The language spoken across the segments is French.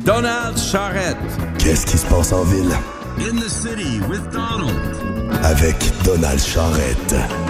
Donald Charrette. Qu'est-ce qui se passe en ville? In the city with Donald. Avec Donald Charrette.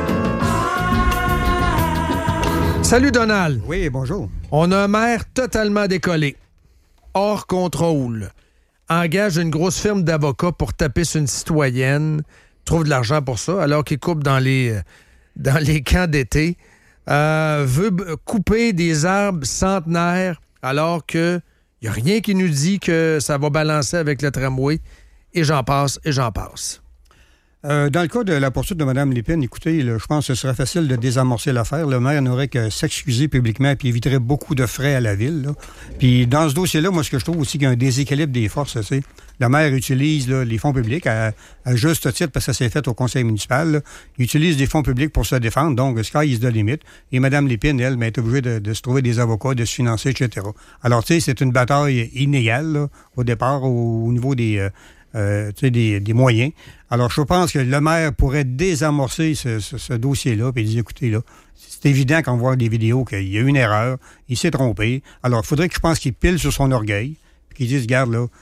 Salut Donald. Oui, bonjour. On a un maire totalement décollé, hors contrôle, engage une grosse firme d'avocats pour taper sur une citoyenne, trouve de l'argent pour ça, alors qu'il coupe dans les camps d'été, veut couper des arbres centenaires, alors que il n'y a rien qui nous dit que ça va balancer avec le tramway, et j'en passe, et j'en passe. Dans le cas de la poursuite de Mme Lépine, écoutez, là, je pense que ce serait facile de désamorcer l'affaire. Le maire n'aurait que s'excuser publiquement et éviterait beaucoup de frais à la ville. Là. Puis dans ce dossier-là, moi, ce que je trouve aussi qu'il y a un déséquilibre des forces, c'est le maire utilise là, les fonds publics à juste titre parce que ça s'est fait au conseil municipal. Là. Il utilise des fonds publics pour se défendre, donc sky is the limit. Et Mme Lépine, elle, est obligée de se trouver des avocats, de se financer, etc. Alors, tu sais, c'est une bataille inégale là, au départ au niveau des moyens. Alors, je pense que le maire pourrait désamorcer ce dossier-là et dire, écoutez, là, c'est évident quand on voit des vidéos qu'il y a eu une erreur, il s'est trompé. Alors, il faudrait que je pense qu'il pile sur son orgueil, puis qu'il dise, regarde, là,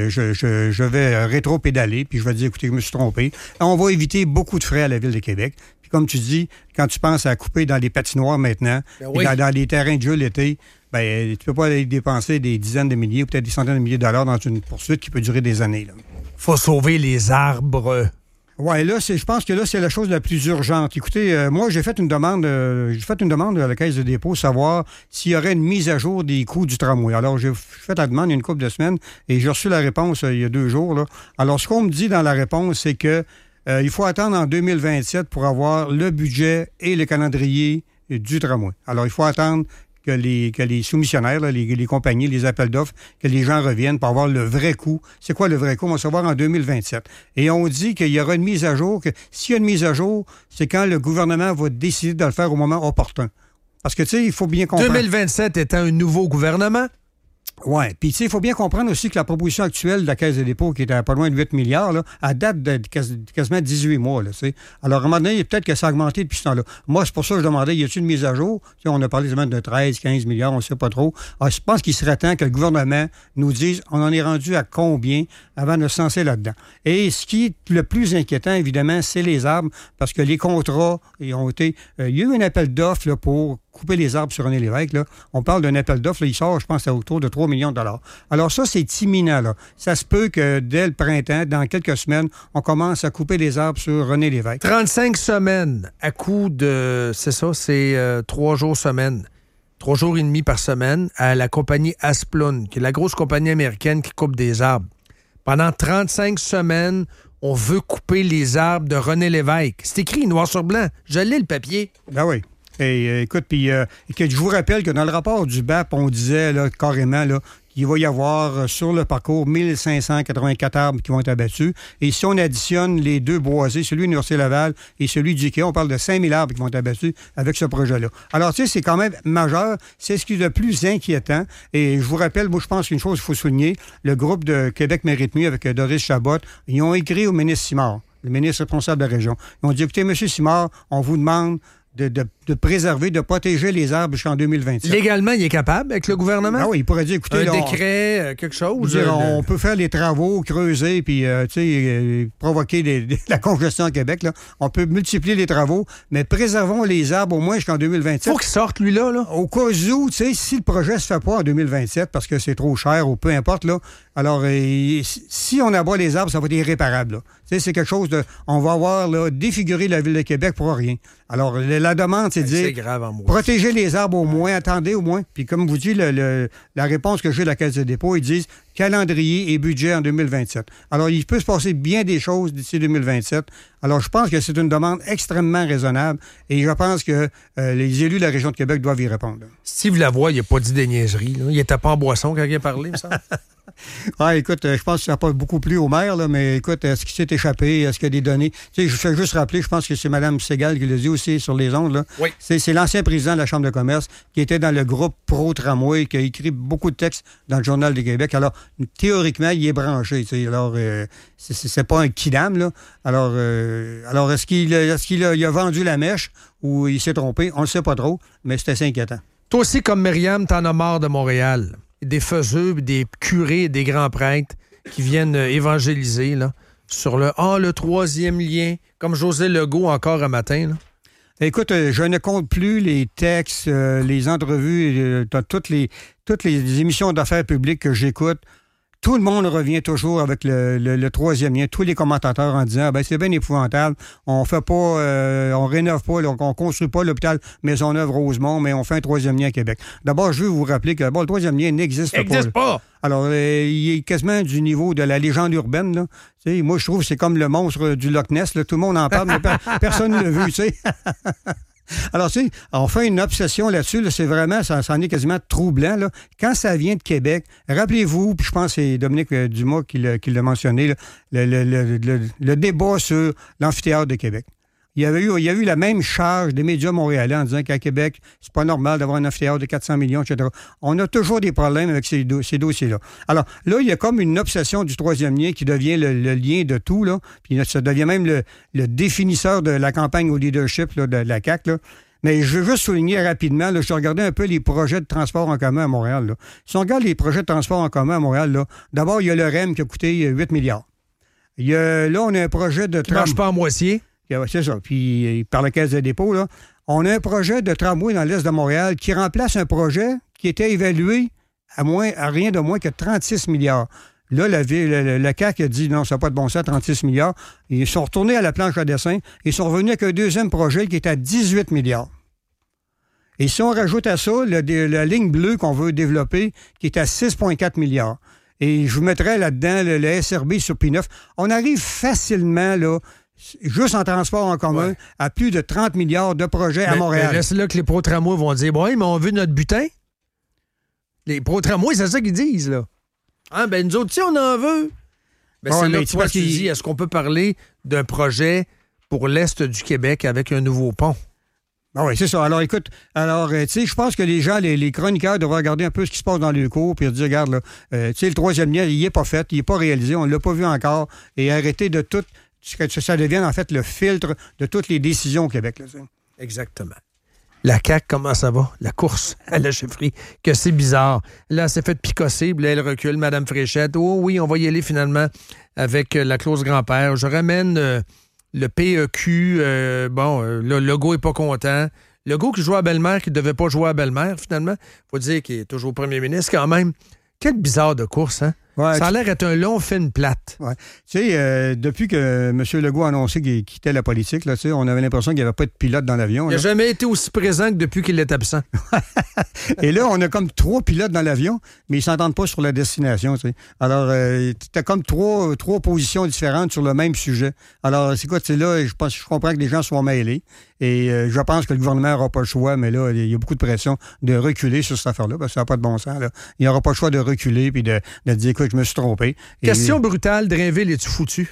je vais rétro-pédaler, puis je vais dire, écoutez, je me suis trompé. On va éviter beaucoup de frais à la Ville de Québec. Puis comme tu dis, quand tu penses à couper dans les patinoires maintenant, dans les terrains de jeu l'été, tu peux pas aller dépenser des dizaines de milliers ou peut-être des centaines de milliers de dollars dans une poursuite qui peut durer des années, là. Faut sauver les arbres. Oui, là, je pense que là, c'est la chose la plus urgente. Écoutez, moi, j'ai fait une demande à la Caisse de dépôt, savoir s'il y aurait une mise à jour des coûts du tramway. Alors, j'ai fait la demande il y a une couple de semaines et j'ai reçu la réponse il y a 2 jours, là. Alors, ce qu'on me dit dans la réponse, c'est que il faut attendre en 2027 pour avoir le budget et le calendrier du tramway. Alors, il faut attendre que les soumissionnaires, là, les compagnies, les appels d'offres, que les gens reviennent pour avoir le vrai coût. C'est quoi le vrai coût? On va savoir en 2027. Et on dit qu'il y aura une mise à jour, que s'il y a une mise à jour, c'est quand le gouvernement va décider de le faire au moment opportun. Parce que, tu sais, il faut bien comprendre... 2027 étant un nouveau gouvernement? Oui. Puis, tu sais, il faut bien comprendre aussi que la proposition actuelle de la Caisse de dépôt, qui est à pas loin de 8 milliards, là, elle date de quasiment 18 mois. Là, alors, à un moment donné, peut-être que ça a augmenté depuis ce temps-là. Moi, c'est pour ça que je demandais, y a-t-il une mise à jour? T'sais, on a parlé seulement de 13, 15 milliards, on ne sait pas trop. Alors, je pense qu'il serait temps que le gouvernement nous dise, on en est rendu à combien avant de se lancer là-dedans. Et ce qui est le plus inquiétant, évidemment, c'est les arbres, parce que les contrats ont été... il y a eu un appel d'offres là, pour couper les arbres sur René Lévesque. Là. On parle d'un appel d'offres, là, il sort, je pense, à autour de 3 millions de dollars. Alors ça, c'est imminent. Là. Ça se peut que dès le printemps, dans quelques semaines, on commence à couper les arbres sur René Lévesque. 35 semaines à coût de... C'est ça, c'est 3 jours semaine. 3 jours et demi par semaine à la compagnie Asplund, qui est la grosse compagnie américaine qui coupe des arbres. Pendant 35 semaines, on veut couper les arbres de René Lévesque. C'est écrit noir sur blanc. Je lis le papier. Ben oui. Et écoute, puis je vous rappelle que dans le rapport du BAP, on disait là, carrément là, qu'il va y avoir sur le parcours 1584 arbres qui vont être abattus. Et si on additionne les 2 boisés, celui de l'Université Laval et celui du IKEA, on parle de 5000 arbres qui vont être abattus avec ce projet-là. Alors, tu sais, c'est quand même majeur. C'est ce qui est le plus inquiétant. Et je vous rappelle, moi, je pense qu'une chose qu'il faut souligner, le groupe de Québec Mérite Mieux avec Doris Chabot, ils ont écrit au ministre Simard, le ministre responsable de la région. Ils ont dit, écoutez, M. Simard, on vous demande de préserver, de protéger les arbres jusqu'en 2027. Légalement, il est capable avec le gouvernement? Ah oui, il pourrait dire, écoutez... Un décret, quelque chose? On peut faire les travaux, creuser, puis provoquer la congestion à Québec. Là. On peut multiplier les travaux, mais préservons les arbres au moins jusqu'en 2027. Faut qu'il sorte, lui, là. Au cas où, si le projet se fait pas en 2027, parce que c'est trop cher ou peu importe, là, alors, si on abat les arbres, ça va être irréparable. C'est quelque chose de... On va avoir là, défiguré la Ville de Québec pour rien. Alors, la demande, c'est de dire... C'est grave en moi. Protéger les arbres au moins, attendez au moins. Puis comme vous dites, la réponse que j'ai de la Caisse de dépôt, ils disent calendrier et budget en 2027. Alors, il peut se passer bien des choses d'ici 2027. Alors, je pense que c'est une demande extrêmement raisonnable et je pense que les élus de la région de Québec doivent y répondre. Steve Lavoie, il n'a pas dit des niaiseries. Là. Il était pas en boisson quand il a parlé, ça. Ah, écoute, je pense que ça n'a pas beaucoup plu au maire, là, mais écoute, est-ce qu'il s'est échappé? Est-ce qu'il y a des données? Tu sais, je fais juste rappeler, je pense que c'est Mme Segal qui l'a dit aussi sur les ondes, là. Oui. C'est l'ancien président de la Chambre de commerce qui était dans le groupe Pro-Tramway, qui a écrit beaucoup de textes dans le Journal de Québec. Alors, théoriquement, il est branché, tu sais. Alors, c'est pas un kidam, là. Alors est-ce qu'il a vendu la mèche ou il s'est trompé? On ne le sait pas trop, mais c'est assez inquiétant. Toi aussi, comme Myriam, t'en as marre de Montréal. des faiseux, des curés, des grands prêtres qui viennent évangéliser là, sur le troisième lien, comme José Legault encore un matin. Là. Écoute, je ne compte plus les textes, les entrevues, toutes les émissions d'affaires publiques que j'écoute. Tout le monde revient toujours avec le troisième lien, tous les commentateurs en disant c'est bien épouvantable, on fait pas, on rénove pas, on construit pas l'hôpital Maisonneuve-Rosemont, mais on fait un troisième lien à Québec. D'abord, je veux vous rappeler que le troisième lien n'existe pas. Alors, il est quasiment du niveau de la légende urbaine. Là. Moi, je trouve que c'est comme le monstre du Loch Ness. Là. Tout le monde en parle, mais personne ne l'a vu. Alors, on fait une obsession là-dessus. Là, c'est vraiment, ça en est quasiment troublant. Là. Quand ça vient de Québec, rappelez-vous, puis je pense que c'est Dominique Dumas qui l'a mentionné, là, le débat sur l'amphithéâtre de Québec. Il y a eu la même charge des médias montréalais en disant qu'à Québec, c'est pas normal d'avoir un amphithéâtre de 400 millions, etc. On a toujours des problèmes avec ces dossiers-là. Alors là, il y a comme une obsession du troisième lien qui devient le lien de tout, là. Puis ça devient même le définisseur de la campagne au leadership là, de la CAQ, là. Mais je veux juste souligner rapidement, là, je regardais un peu les projets de transport en commun à Montréal. Là. Si on regarde les projets de transport en commun à Montréal, là, d'abord, il y a le REM qui a coûté 8 milliards. Là, on a un projet de... Qui marche pas en moitié. C'est ça. Puis, par la Caisse de dépôt, là, on a un projet de tramway dans l'est de Montréal qui remplace un projet qui était évalué à rien de moins que 36 milliards. Là, la CAQ a dit non, ça n'a pas de bon sens, 36 milliards. Ils sont retournés à la planche à dessin et sont revenus avec un deuxième projet qui est à 18 milliards. Et si on rajoute à ça la ligne bleue qu'on veut développer, qui est à 6,4 milliards. Et je vous mettrais là-dedans le SRB sur P9. On arrive facilement, là, juste en transport en commun, à plus de 30 milliards de projets à Montréal. Là, c'est là que les pro-tramways vont dire mais on veut notre butin. Les pro-tramways, c'est ça qu'ils disent, là. Nous autres, si on en veut. C'est là que toi, tu dis, est-ce qu'on peut parler d'un projet pour l'Est du Québec avec un nouveau pont? Oui, c'est ça. Alors, écoute, je pense que les gens, les chroniqueurs devraient regarder un peu ce qui se passe dans le cours puis dire, regarde, là, le troisième lien, il n'est pas fait, il n'est pas réalisé, on ne l'a pas vu encore, et arrêter de tout, que ça devienne en fait le filtre de toutes les décisions au Québec. Là, exactement. La CAQ, comment ça va? La course à la chefferie, que c'est bizarre. Là, elle s'est fait picosser, là, elle recule, Mme Fréchette. Oh oui, on va y aller finalement avec la clause grand-père. Je ramène le PEQ. Là, Legault n'est pas content. Legault qui joue à Belle-Mère, qui ne devait pas jouer à Belle-Mère, finalement. Il faut dire qu'il est toujours premier ministre quand même. Quel bizarre de course, hein? Ouais, ça a l'air d'être un long film plate. Ouais. Tu sais, depuis que M. Legault a annoncé qu'il quittait la politique, là, on avait l'impression qu'il n'y avait pas de pilote dans l'avion. Il n'a jamais été aussi présent que depuis qu'il est absent. Et là, on a comme 3 pilotes dans l'avion, mais ils ne s'entendent pas sur la destination. Tu sais. Alors, tu as comme trois positions différentes sur le même sujet. Alors, c'est quoi, là, je comprends que les gens soient mêlés. Et je pense que le gouvernement n'aura pas le choix, mais là, il y a beaucoup de pression de reculer sur cette affaire-là, parce que ça n'a pas de bon sens. Là. Il n'aura pas le choix de reculer puis de dire, écoute, je me suis trompé. Question brutale, Drainville, es-tu foutu?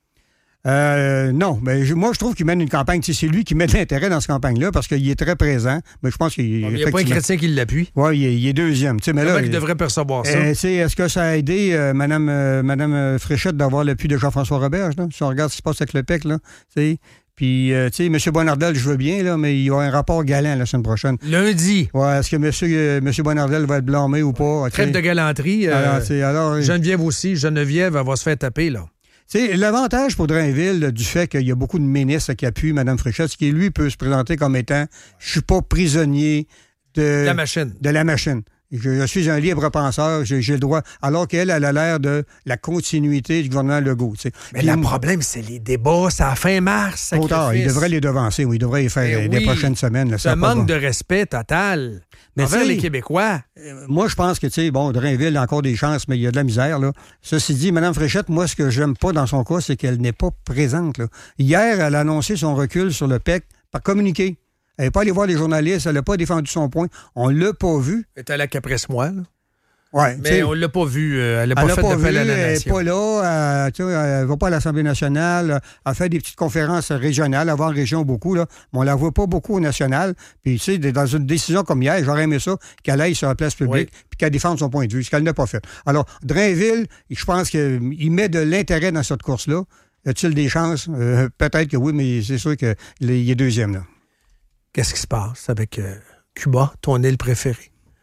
Non, mais moi, je trouve qu'il mène une campagne. C'est lui qui met de l'intérêt dans cette campagne-là parce qu'il est très présent. Mais je pense qu'il il n'y a pas un chrétien qui l'appuie. Oui, il est deuxième. Mais là, il devrait percevoir ça. Est-ce que ça a aidé Mme Fréchette d'avoir l'appui de Jean-François Roberge? Là? Si on regarde ce qui se passe avec le PEC, là, puis, tu sais, M. Bonardel, je veux bien, là, mais il y aura un rapport galant la semaine prochaine. Lundi. Ouais, est-ce que M. Bonardel va être blâmé ou pas? Traite de galanterie. Alors, Geneviève aussi. Geneviève, elle va se faire taper, là. Tu sais, l'avantage pour Drainville du fait qu'il y a beaucoup de ministres qui appuient Mme Fréchette, c'est qu'il, lui, peut se présenter comme étant « je suis pas prisonnier de la machine. De la machine. Je suis un libre penseur, j'ai le droit. » Alors qu'elle, elle a l'air de la continuité du gouvernement Legault. T'sais. Mais le problème, c'est les débats, c'est à fin mars. Trop tard, il devrait les devancer, il devrait les faire les prochaines semaines. Là, c'est un manque de respect total envers les Québécois. Moi, je pense que, Drainville a encore des chances, mais il y a de la misère. Là. Ceci dit, Mme Fréchette, moi, ce que j'aime pas dans son cas, c'est qu'elle n'est pas présente. Là. Hier, elle a annoncé son recul sur le PEC par communiqué. Elle n'est pas allée voir les journalistes, elle n'a pas défendu son point. On ne l'a pas vu. Elle est allée à Capresse-moi, là. Ouais, mais on ne l'a pas vu. Elle n'a pas fait d'appel à la nation. Elle n'est pas là. Elle ne va pas à l'Assemblée nationale. Elle fait des petites conférences régionales, avant région beaucoup, là, mais on ne la voit pas beaucoup au national. Puis, tu sais, dans une décision comme hier, j'aurais aimé ça, qu'elle aille sur la place publique puis qu'elle défende son point de vue, ce qu'elle n'a pas fait. Alors, Drainville, je pense qu'il met de l'intérêt dans cette course-là. Y a-t-il des chances? Peut-être que oui, mais c'est sûr qu'il est deuxième, là. Qu'est-ce qui se passe avec Cuba, ton île préférée?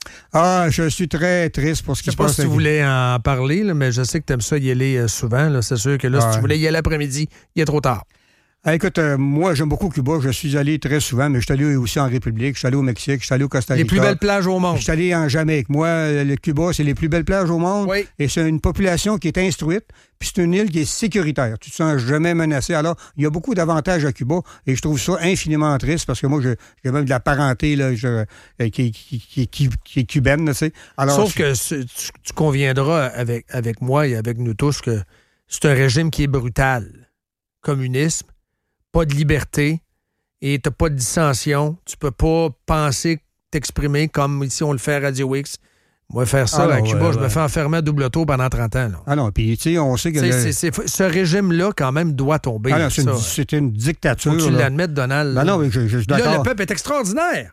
Ah, je suis très triste pour ce qui se passe. Je sais pas si tu voulais en parler, là, mais je sais que tu aimes ça y aller souvent. Là. C'est sûr que là, si tu voulais y aller l'après-midi, il est trop tard. Ah, écoute, moi, j'aime beaucoup Cuba. Je suis allé très souvent, mais je suis allé aussi en République, je suis allé au Mexique, je suis allé au Costa Rica. Les plus belles plages au monde. Je suis allé en Jamaïque. Moi, le Cuba, c'est les plus belles plages au monde. Oui. Et c'est une population qui est instruite, puis c'est une île qui est sécuritaire. Tu te sens jamais menacé. Alors, il y a beaucoup d'avantages à Cuba, et je trouve ça infiniment triste, parce que moi, j'ai même de la parenté là, qui est cubaine, tu sais. Alors, sauf que tu conviendras avec moi et avec nous tous que c'est un régime qui est brutal. Communisme. Pas de liberté et t'as pas de dissension. Tu peux pas penser, t'exprimer comme ici on le fait à Radio X. Moi, faire ça à Cuba, je me fais enfermer à double tour pendant 30 ans. Là. Ah non, puis tu sais, on sait que... ce régime-là, quand même, doit tomber. Ah non, c'est une dictature. Faut que tu l'admettes, Donald. Ben non, mais je suis d'accord. Là, le peuple est extraordinaire.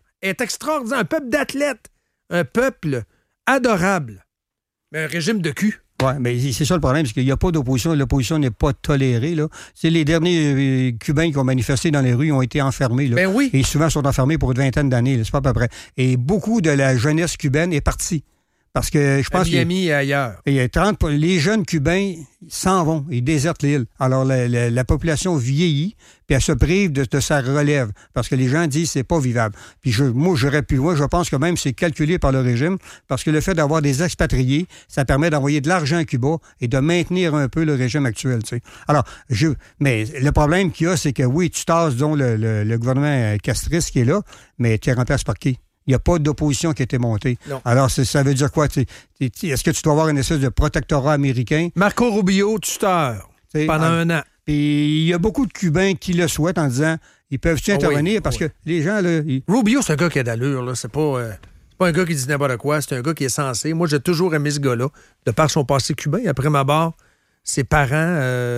Un peuple d'athlètes. Un peuple adorable. Mais un régime de cul. Oui, mais c'est ça le problème, c'est qu'il n'y a pas d'opposition. L'opposition n'est pas tolérée. Là. C'est les derniers Cubains qui ont manifesté dans les rues ont été enfermés. Là. Ben oui. Et souvent sont enfermés pour une vingtaine d'années. Là, c'est pas à peu près. Et beaucoup de la jeunesse cubaine est partie. Parce que je pense à Miami et ailleurs. Et les jeunes Cubains s'en vont, ils désertent l'île. Alors, la population vieillit, puis elle se prive de sa relève, parce que les gens disent que c'est pas vivable. Puis moi, je pense que même c'est calculé par le régime, parce que le fait d'avoir des expatriés, ça permet d'envoyer de l'argent à Cuba et de maintenir un peu le régime actuel. Tu sais. Alors, mais le problème qu'il y a, c'est que oui, tu tasses donc le gouvernement castriste qui est là, mais tu es remplacé par qui? Il n'y a pas d'opposition qui a été montée. Non. Alors, ça veut dire quoi? Est-ce que tu dois avoir une espèce de protectorat américain? Marco Rubio, tuteur, pendant un an. Puis il y a beaucoup de Cubains qui le souhaitent en disant, ils peuvent-tu intervenir? Parce que les gens, là... Rubio, c'est un gars qui a d'allure, là. C'est pas un gars qui dit n'importe quoi. C'est un gars qui est censé. Moi, j'ai toujours aimé ce gars-là, de par son passé cubain. Après ma mort, ses parents...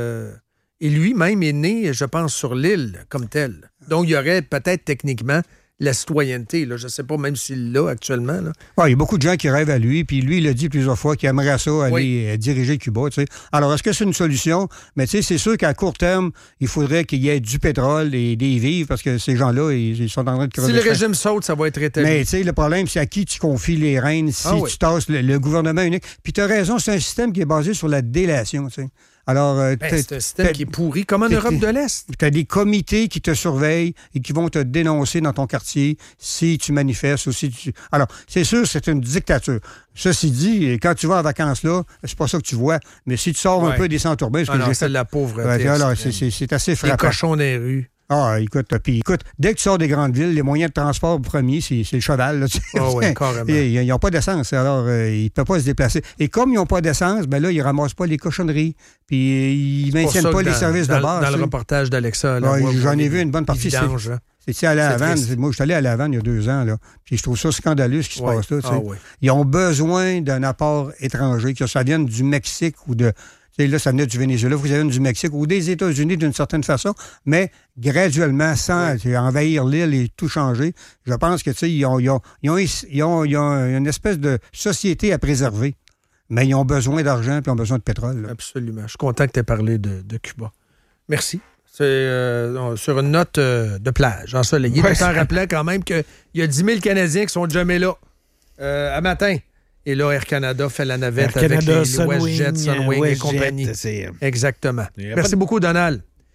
et lui-même est né, je pense, sur l'île, comme tel. Donc, il y aurait peut-être techniquement... la citoyenneté, là. Je ne sais pas même s'il l'a actuellement. Là. Ouais, il y a beaucoup de gens qui rêvent à lui, puis lui, il a dit plusieurs fois qu'il aimerait ça aller diriger Cuba. Tu sais. Alors, est-ce que c'est une solution? Mais tu sais, c'est sûr qu'à court terme, il faudrait qu'il y ait du pétrole et des vivres, parce que ces gens-là, ils sont en train de crever. Si le régime saute, ça va être rétabli. Mais tu sais, le problème, c'est à qui tu confies les rênes si tu tasses le gouvernement unique. Puis tu as raison, c'est un système qui est basé sur la délation, tu sais. Alors, c'est un système qui est pourri, comme en Europe de l'Est. Tu as des comités qui te surveillent et qui vont te dénoncer dans ton quartier si tu manifestes ou si tu... Alors, c'est sûr, c'est une dictature. Ceci dit, quand tu vas en vacances là, c'est pas ça que tu vois, mais si tu sors un peu des Centurbins... c'est de la pauvreté. Alors, c'est assez frappant. Les cochons des rues. Ah, écoute, dès que tu sors des grandes villes, les moyens de transport premier, c'est le cheval. Là, oui, carrément. Ils n'ont pas d'essence, alors ils ne peuvent pas se déplacer. Et comme ils n'ont pas d'essence, ben là, ils ne ramassent pas les cochonneries, puis ils ne maintiennent pas les services de base. Dans le reportage d'Alexa. Là, j'en ai vu une bonne partie. C'est à la Havane. Moi, je suis allé à la Havane il y a 2 ans, là, puis je trouve ça scandaleux ce qui se passe là. Ils ont besoin d'un apport étranger, que ça vienne du Mexique ou de... T'sais, là, ça venait du Venezuela, vous avez du Mexique ou des États-Unis d'une certaine façon, mais graduellement, sans envahir l'île et tout changer, je pense que ils ont une espèce de société à préserver, mais ils ont besoin d'argent et ils ont besoin de pétrole. Là. Absolument. Je suis content que tu aies parlé de Cuba. Merci. C'est sur une note de plage ensoleillée. Tout en rappelant quand même qu'il y a 10 000 Canadiens qui sont jamais là à matin. Et là, Air Canada fait la navette avec les WestJet, Sunwing et compagnie. Exactement. Merci beaucoup, Donald.